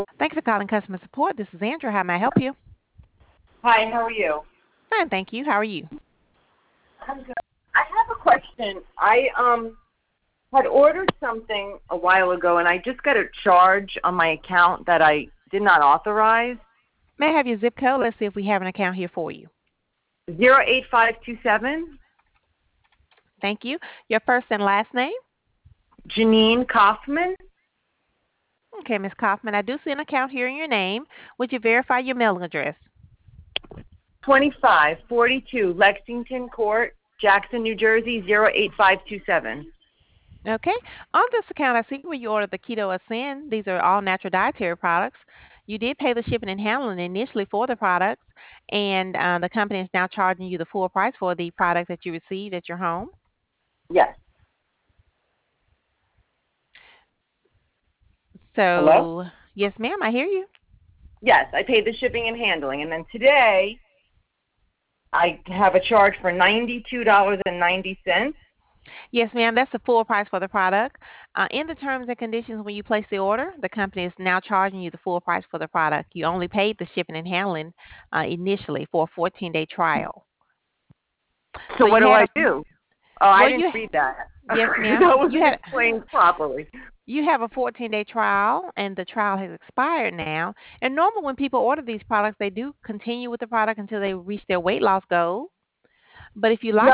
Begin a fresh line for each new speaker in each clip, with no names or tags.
Thank you for calling customer support. This is Andrew. How may I help you?
Hi, how are you?
Fine, thank you. How are you?
I'm good. I have a question. I had ordered something a while ago, and I just got a charge on my account that I did not authorize.
May I have your zip code? Let's see if we have an account here for you.
08527.
Thank you. Your first and last name?
Janine Kaufman,
Okay, Ms. Kaufman, I do see an account here in your name. Would you verify your mailing address?
2542 Lexington Court, Jackson, New Jersey 08527.
Okay. On this account, I see where you ordered the Keto Ascend. These are all natural dietary products. You did pay the shipping and handling initially for the products, and the company is now charging you the full price for the product that you received at your home.
Yes. Hello?
So, yes, ma'am, I hear you.
Yes, I paid the shipping and handling, and then today I have a charge for $92.90.
Yes, ma'am, that's the full price for the product. In the terms and conditions, when you place the order, the company is now charging you the full price for the product. You only paid the shipping and handling initially for a 14-day trial.
So
So
what
you
do
had
I
a
do? Oh, I
well,
didn't read that.
yes,
That
ma'am,
wasn't explained properly.
you have a 14-day trial, and the trial has expired now. And normally, when people order these products, they do continue with the product until they reach their weight loss goal. But if you
No,
like,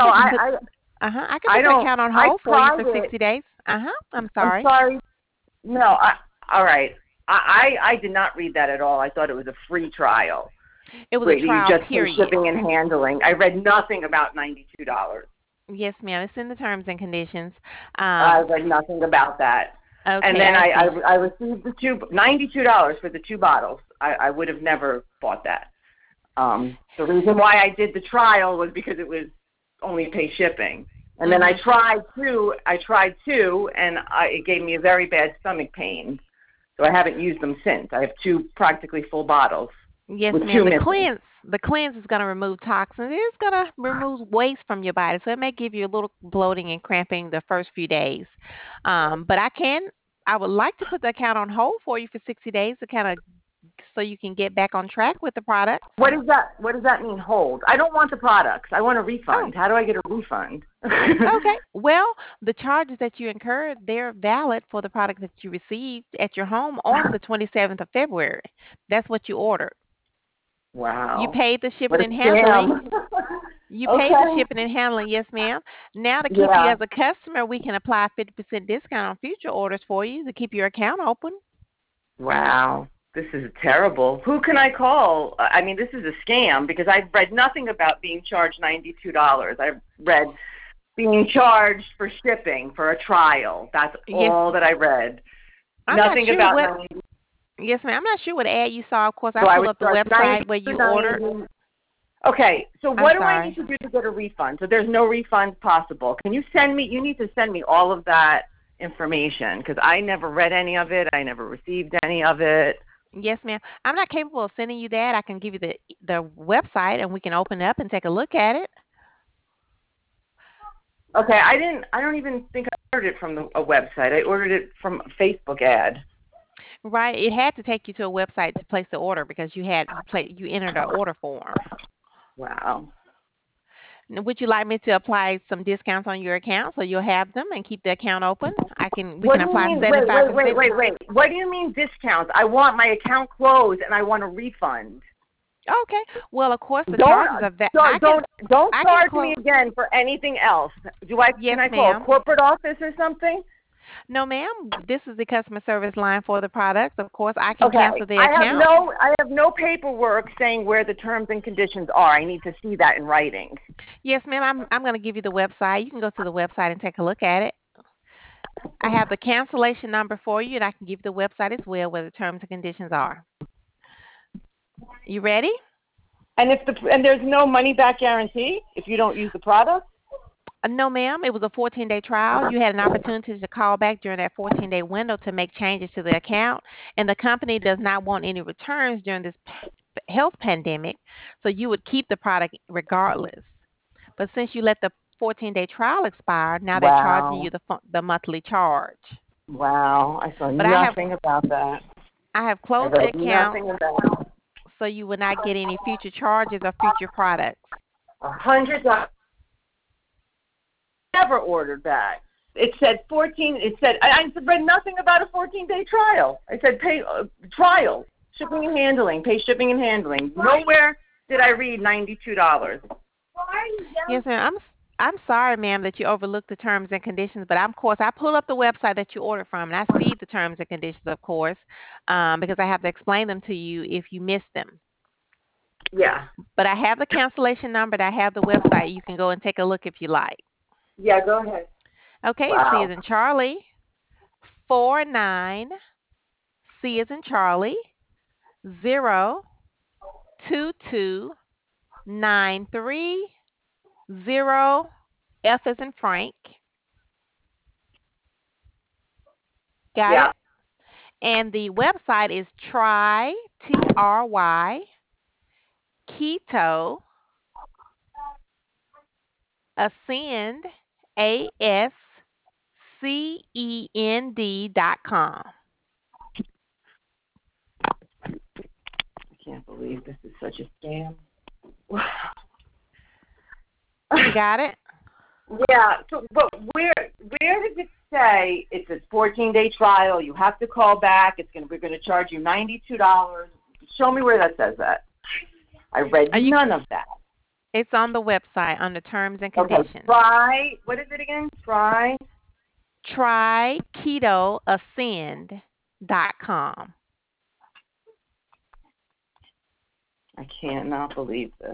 I can
I
put the
don't.
account on
I
hold for you
tried
for
it.
60 days. I'm
I'm
sorry.
sorry. No, all right. I did not read that at all. I thought it was a free trial.
It was a
Wait, you
trial
just pay
period.
shipping and handling. I read nothing about $92.
Yes, ma'am. It's in the terms and conditions.
I
Um,
read nothing about that. And
okay,
then
I see.
I received the $92 for the two bottles. I would have never bought that. The reason why I did the trial was because it was only pay shipping. And then
Mhm.
I tried two, and it gave me a very bad stomach pain. So I haven't used them since. I have two practically full bottles
Yes,
with
ma'am.
two missing.
The cleanse is going to remove toxins. It's going to remove waste from your body, so it may give you a little bloating and cramping the first few days. But I would like to put the account on hold for you for 60 days to kind of so you can get back on track with the product.
What does that mean, hold? I don't want the products. I want a
Oh,
refund. How do I get a refund?
okay. Well, the charges that you incurred, they're valid for the product that you received at your home on the 27th of February. That's what you ordered. You
Wow.
paid the shipping
What a
and handling.
scam.
You paid the
Okay.
shipping and handling, yes, ma'am. Now to keep you
Yeah.
as a customer, we can apply 50% discount on future orders for you to keep your account open.
Wow. This is terrible. Who can I call? I mean, this is a scam because I've read nothing about being charged $92. I've read being charged for shipping for a trial. That's
Yes,
all that I read.
I'm not
Nothing
sure
about
what.
90.
Yes, ma'am. I'm not sure what ad you saw. Of course, I
So I
pulled
was
up the
charged
website where you ordered.
92.90. Okay, so
I'm
what do I need
sorry.
to do to get a refund? So there's no refund possible. Can you send me? You need to send me all of that information because I never read any of it. I never received any of it.
Yes, ma'am. I'm not capable of sending you that. I can give you the website and we can open it up and take a look at it.
Okay, I didn't. I don't even think I ordered it from a website. I ordered it from a Facebook ad.
Right. It had to take you to a website to place the order because you entered an order form.
Wow.
Now, would you like me to apply some discounts on your account so you'll have them and keep the account open? We
What
can
do you
apply
mean?
75%.
Wait. What do you mean discounts? I want my account closed and I want a refund.
Okay. Well, of course the
Don't
charges are that
don't don't don't
I can
charge me
close.
again for anything else.
Yes,
Can I call a
ma'am.
corporate office or something?
No, ma'am. This is the customer service line for the products. Of course, I can
Okay.
cancel the account.
I have no paperwork saying where the terms and conditions are. I need to see that in writing.
Yes, ma'am. I'm going to give you the website. You can go to the website and take a look at it. I have the cancellation number for you, and I can give you the website as well where the terms and conditions are. You ready?
And there's no money back guarantee if you don't use the product?
No, ma'am. It was a 14-day trial. You had an opportunity to call back during that 14-day window to make changes to the account, and the company does not want any returns during this health pandemic, so you would keep the product regardless. But since you let the 14-day trial expire, now they're charging you
Wow.
the monthly charge.
Wow. I saw
But
nothing about that.
I have
I
closed the
read
account
nothing about it.
so you will not get any future charges or future products.
$100. Never ordered that. It said 14. It said I read nothing about a 14-day trial. I said pay trial, shipping and handling, pay shipping and handling. Nowhere did I read $92.
Yes, ma'am. I'm sorry, ma'am, that you overlooked the terms and conditions, but of course I pull up the website that you ordered from, and I see the terms and conditions, of course, because I have to explain them to you if you missed them.
Yeah.
But I have the cancellation number, and I have the website. You can go and take a look if you like.
Yeah, go ahead.
Okay,
Wow.
C as in Charlie, 49, C as in Charlie, 0, 22, 93, 0, F as in Frank. Got
Yeah.
it? And the website is Try, Try, Keto, Ascend, ASCEND.com.
I can't believe this is such a scam.
You got it?
Yeah. So, but where does it say it's a 14-day trial? You have to call back. We're gonna charge you $92. Show me where that says that. I read none of that.
It's on the website under terms and conditions.
Okay. Try. What is it again? Try.
TryKetoAscend.com.
I cannot believe this.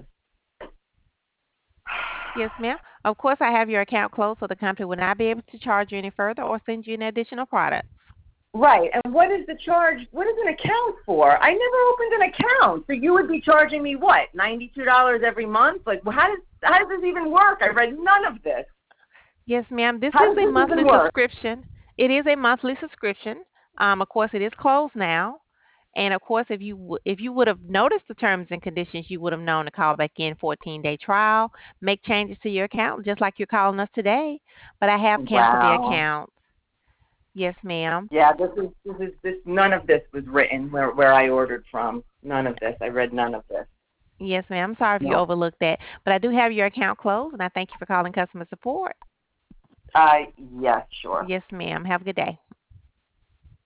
Yes, ma'am. Of course, I have your account closed, so the company will not be able to charge you any further or send you any additional products.
Right. And what is the charge? What is an account for? I never opened an account. So you would be charging me what? $92 every month? Like, how does this even work? I read none of this.
Yes, ma'am. This
How
is
does
a
this
monthly
even work?
subscription. It is a monthly subscription. Of course, it is closed now. And of course, if you would have noticed the terms and conditions, you would have known to call back in 14-day trial, make changes to your account, just like you're calling us today. But I have canceled the
Wow.
account. Yes, ma'am.
Yeah, this none of this was written where I ordered from. None of this. I read none of this.
Yes, ma'am. I'm sorry if you
No.
overlooked that. But I do have your account closed, and I thank you for calling customer support.
Yeah, sure.
Yes, ma'am. Have a good day.